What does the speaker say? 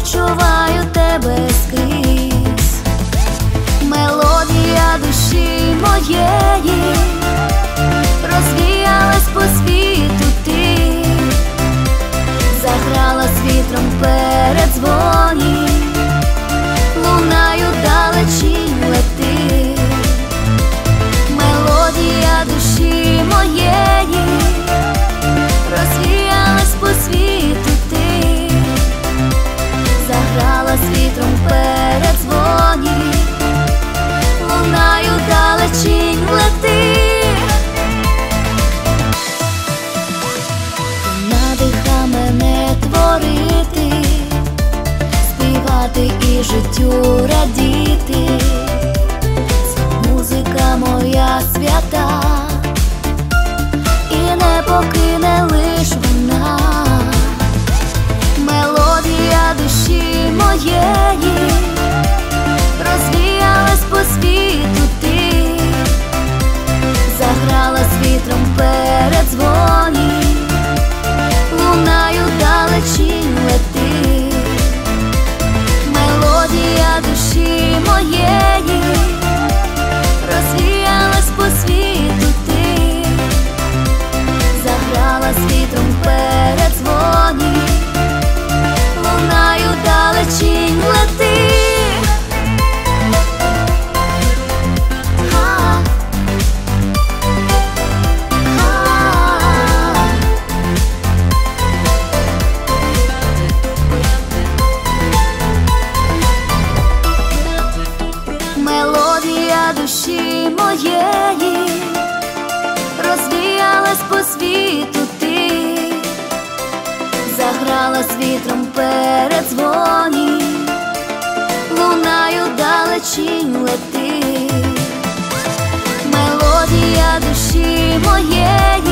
відчуваю тебе скрізь. Мелодія душі моєї розвіялась по світу ти, заграла з вітром передзвоні, лунаю далечінь лети. Мелодія душі моєї розвіялась по світу ти, заграла з вітром передзвоні, лунаю далечінь лети. Надиха мене творити, співати і життю радіти. Це музика моя свята, і не покине лиш вона. Мелодія душі моєї розвіялась по світу ти, заграла з вітром передзвоні, лунаю далечінь лети. Мелодія душі моєї розвіялась по світу ти, заграла з вітром передзвоні, лунаю далечінь лети. Мелодія душі моєї розвіялась по світу ти, заграла з вітром передзвоні, лунаю далечінь лети. Мелодія душі моєї